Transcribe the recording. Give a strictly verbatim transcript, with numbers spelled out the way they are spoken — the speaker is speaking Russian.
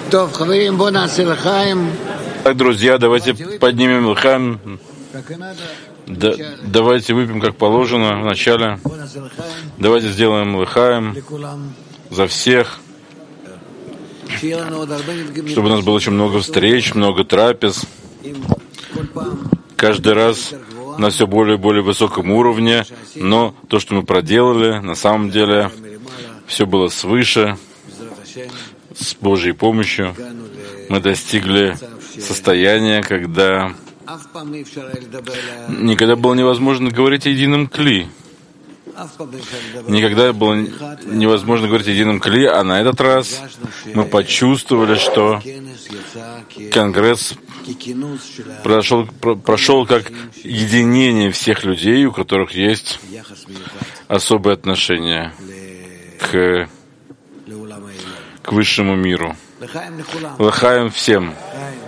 Так, друзья, давайте поднимем лхаим. Да, давайте выпьем как положено вначале. Давайте сделаем лхаим за всех, чтобы у нас было очень много встреч, много трапез. Каждый раз на все более и более высоком уровне, но то, что мы проделали, на самом деле все было свыше, с Божьей помощью. Мы достигли состояния, когда никогда было невозможно говорить о едином кли. Никогда было невозможно говорить о едином кли, а на этот раз мы почувствовали, что Конгресс прошел, прошел как единение всех людей, у которых есть особое отношение к, к высшему миру. Лахаем всем.